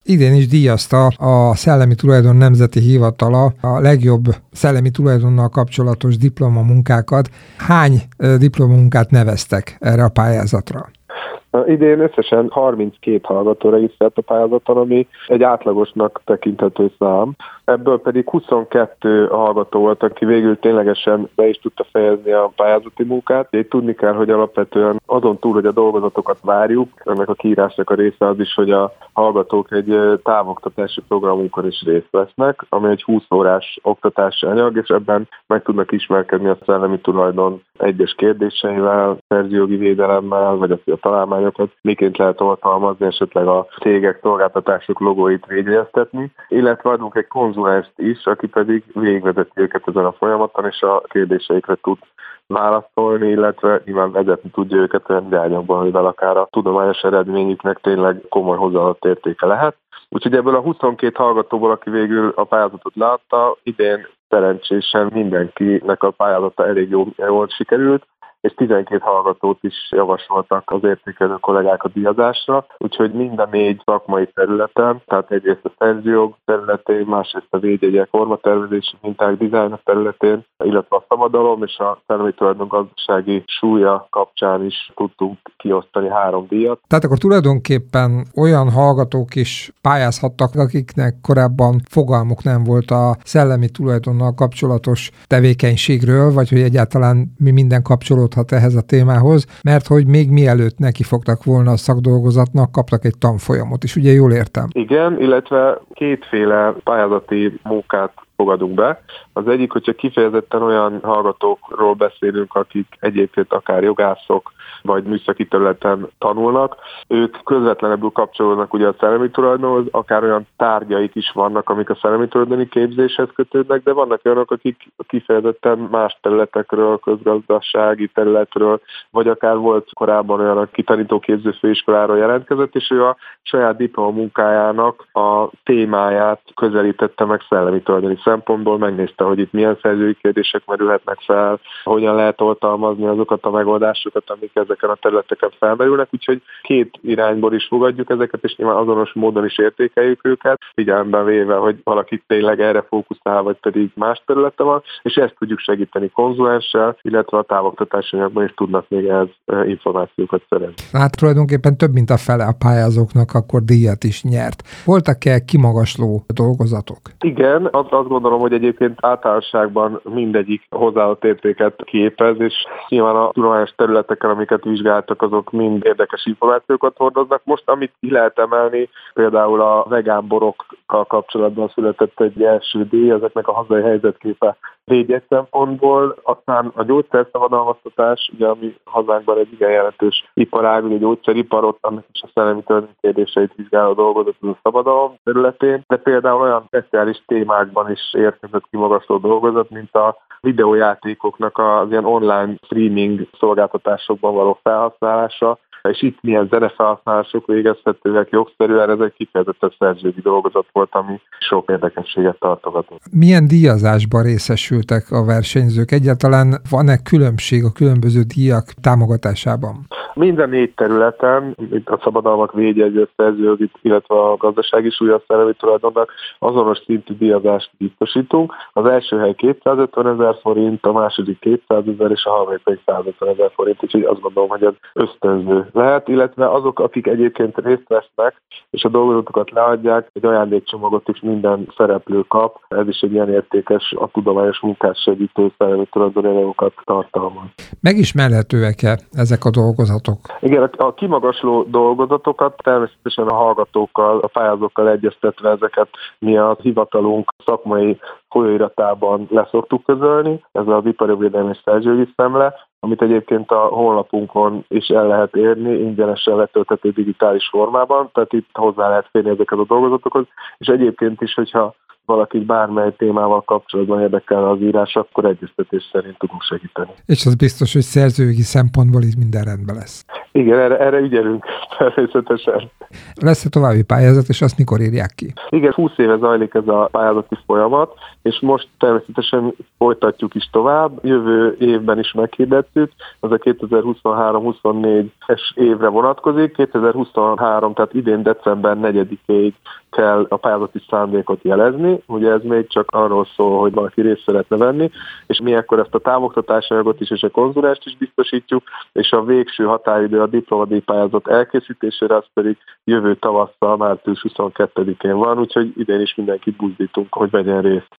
Idén is díjazta a Szellemi Tulajdon Nemzeti Hivatala a legjobb szellemi tulajdonnal kapcsolatos diplomamunkákat. Hány diplomamunkát neveztek erre a pályázatra? Idén összesen 32 hallgató regisztrált a pályázaton, ami egy átlagosnak tekinthető szám. Ebből pedig 22 hallgató volt, aki végül ténylegesen be is tudta fejezni a pályázati munkát. Így tudni kell, hogy alapvetően azon túl, hogy a dolgozatokat várjuk, ennek a kiírásnak a része az is, hogy a hallgatók egy távoktatási programunkon is részt vesznek, ami egy 20 órás oktatási anyag, és ebben meg tudnak ismerkedni a szellemi tulajdon egyes kérdéseivel, szerzőjogi védelemmel, vagy a találmányokat, miként lehet alkalmazni, esetleg a cégek, szolgáltatások logóit végrehajtani, illetve adunk egy konzulenst is, aki pedig végigvezeti őket ezen a folyamaton, és a kérdéseikre tud válaszolni, illetve nyilván vezetni tudja őket olyan irányokban, amivel akár a tudományos eredményüknek tényleg komoly hozzáadott értéke lehet. Úgyhogy ebből a 22 hallgatóból, aki végül a pályázatot látta, idén szerencsésen mindenkinek a pályázata elég jól sikerült, és 12 hallgatót is javasoltak az értékelő kollégák a díjazásra, úgyhogy mind a 4 szakmai területen, tehát egyrészt a szerzőjog területén, másrészt a védjegyek, formatervezési minták, dizájn területén, illetve a szabadalom és a szellemi tulajdon gazdasági súlya kapcsán is tudtunk kiosztani 3 díjat. Tehát akkor tulajdonképpen olyan hallgatók is pályázhattak, akiknek korábban fogalmuk nem volt a szellemi tulajdonnal kapcsolatos tevékenységről, vagy hogy egyáltalán mi minden kapcsolódhat ehhez a témához, mert hogy még mielőtt neki fogtak volna a szakdolgozatnak, kaptak egy tanfolyamot is, ugye jól értem? Igen, illetve kétféle pályázati munkát fogadunk be. Az egyik, hogyha kifejezetten olyan hallgatókról beszélünk, akik egyébként akár jogászok, vagy műszaki területen tanulnak, ők közvetlenebbül kapcsolódnak ugye a szellemi tulajdonhoz, akár olyan tárgyaik is vannak, amik a szellemi tulajdoni képzéshez kötődnek, de vannak olyanok, akik kifejezetten más területekről, közgazdasági területről, vagy akár volt korábban olyan, aki tanítóképző főiskoláról jelentkezett, és ő a saját diplomamunkájának a témáját közelítette meg szellemi tulajdoni szempontból, megnézte, hogy itt milyen szerzői kérdések merülhetnek fel, hogyan lehet oltalmazni azokat a megoldásokat, amik ezeken a területeken felmerülnek, úgyhogy 2 irányból is fogadjuk ezeket, és nyilván azonos módon is értékeljük őket, figyelemben véve, hogy valaki tényleg erre fókuszál, vagy pedig más területe van, és ezt tudjuk segíteni konzulenssel, illetve a távoktatási anyagban is tudnak még ehhez információkat szerezni. Hát tulajdonképpen több mint a fele a pályázóknak akkor díjat is nyert. Voltak-e kimagasló dolgozatok? Igen, azt gondolom, hogy egyébként általánosságban mindegyik hozzáadott értéket képez, és nyilván a tudományos területeken, amiket vizsgáltak, azok mind érdekes információkat hordoznak. Most, amit ki lehet emelni, például a vegán borokkal kapcsolatban született egy első díj, ezeknek a hazai helyzetképe védjegy szempontból, aztán a gyógyszerszabadalmaztatás, ugye ami hazánkban egy igen jelentős iparág, ugye a gyógyszeriparot, annak is a szellemi tulajdon kérdéseit vizsgáló dolgozott a szabadalom területén, de például olyan speciális témákban is érkezett kimagasló dolgozat, mint a videójátékoknak az ilyen online streaming szolgáltatásokban való felhasználása, és itt milyen zenefelhasználások végezhetőek jogszerűen, ez egy kifejezetten szerzői dolgozat volt, ami sok érdekességet tartogatott. Milyen díjazásban részesültek a versenyzők? Egyáltalán van-e különbség a különböző díjak támogatásában? Minden 4 területen, mint a szabadalmak, védjegy, szerzőjogi, illetve a gazdasági súlya szellemi tulajdonnak azonos szintű díjazást biztosítunk. Az első hely 250 000 forint, a második 200 000 és a harmadik pedig 150 000 forint, úgyhogy azt gondolom, hogy ez ösztönző lehet, illetve azok, akik egyébként részt vesznek, és a dolgozatokat leadják, egy ajándékcsomagot is minden szereplő kap. Ez is egy ilyen értékes, a tudományos munkát segítő szellemi tulajdoni anyagokat tartalmaz. Megismerhetőek-e ezek a dolgozatok? Igen, a kimagasló dolgozatokat természetesen a hallgatókkal, a pályázókkal egyeztetve ezeket mi a hivatalunk szakmai folyóiratában leszoktuk közölni, ez az Iparjogvédelmi és Szerzőjogi Szemle, amit egyébként a honlapunkon is el lehet érni, ingyenesen letölthető digitális formában, tehát itt hozzá lehet férni ezeket a dolgozatokhoz, és egyébként is, hogyha valaki bármely témával kapcsolatban érdekel az írás, akkor egyeztetés szerint tudunk segíteni. És az biztos, hogy szerzőjogi szempontból itt minden rendben lesz. Igen, erre ügyelünk természetesen. Lesz-e további pályázat, és azt mikor írják ki? Igen, 20 éve zajlik ez a pályázati folyamat, és most természetesen folytatjuk is tovább. Jövő évben is meghirdettük, ez a 2023-24-es évre vonatkozik. 2023, tehát idén december 4-ig kell a pályázati szándékot jelezni. Ugye ez még csak arról szól, hogy valaki részt szeretne venni, és mi akkor ezt a távoktatási anyagot is és a konzulást is biztosítjuk, és a végső határidő a diplomadíj pályázat elkészítésére, az pedig jövő tavasszal, március 22-én van, úgyhogy idén is mindenkit buzdítunk, hogy vegyen részt.